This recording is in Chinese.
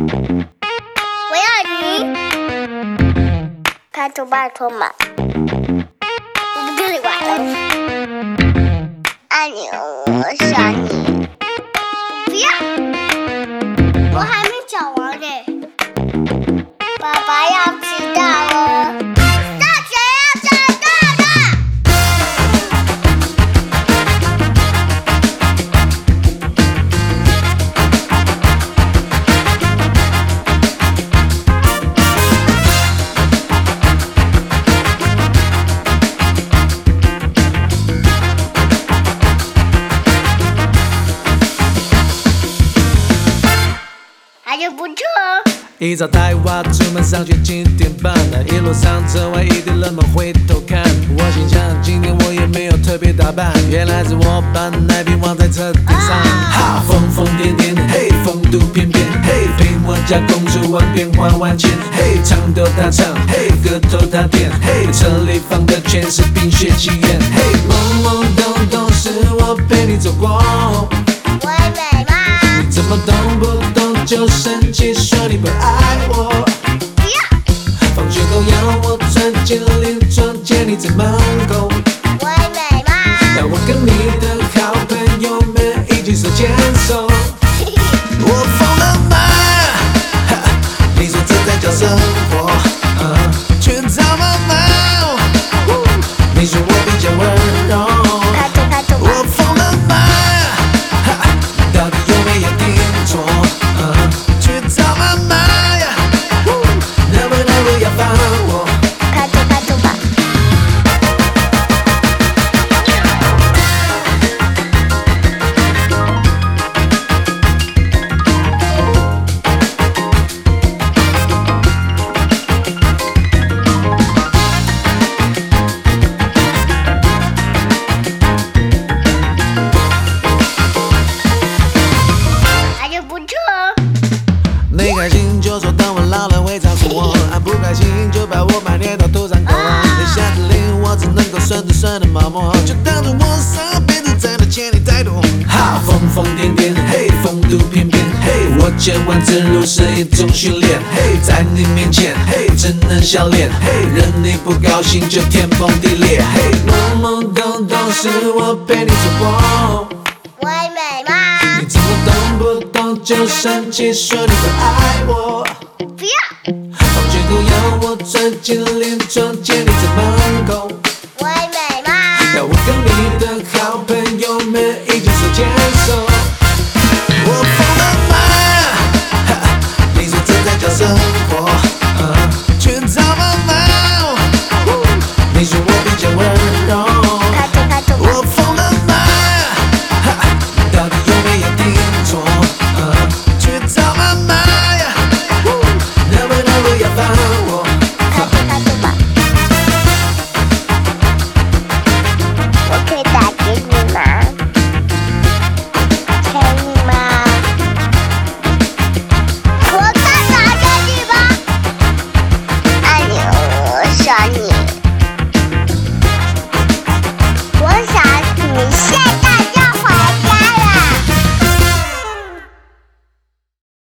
我要你，拜托嘛，我不跟你玩了。爱你，我想你，不要，我还没讲完呢。爸爸要迟到了，大学要长大了。还是不错哦。 一早带娃出门上学7点半，那一路上车外一堆人们回头看。我心想今天我也没有特别打扮，原来是我把奶瓶忘在车顶上。哈，疯疯癫癫，嘿，风度翩翩，嘿，陪我家公主玩变化万千，嘿，唱逗她唱，嘿，歌头她点，嘿，车里放的全是冰雪奇缘，嘿，懵懵懂懂是我陪你走过。 我美吗？ 你怎么动不动就生气，说你不爱我？ 不要， 放学后要我钻进lin床接你在门口。 我美吗？ 让我跟你的好朋友们一起手牵手。我疯了吗？你说这才叫生活，却糟了吗？你说我比较温柔。 拍拖吧。 我疯了吗？到底有没有听错？去找妈妈呀！能不能不要烦我？ 拍拖吧。还是不错哦。 你开心就说等我老了会照顾我，不开心就把我埋捏到土壤口。你下指令我只能够顺着顺的毛毛，就当作我上辈子真的欠你太多。哈，疯疯癫癫，嘿，风度翩翩，嘿，我千万之路是一种训练，嘿，在你面前，嘿，只能笑脸，嘿，任你不高兴就天崩地裂，嘿，懵懵懂懂是我陪你走过。 我美吗？ 你怎么动不动就生气，说你不爱我？ 不要， 放学后要我钻进lin床接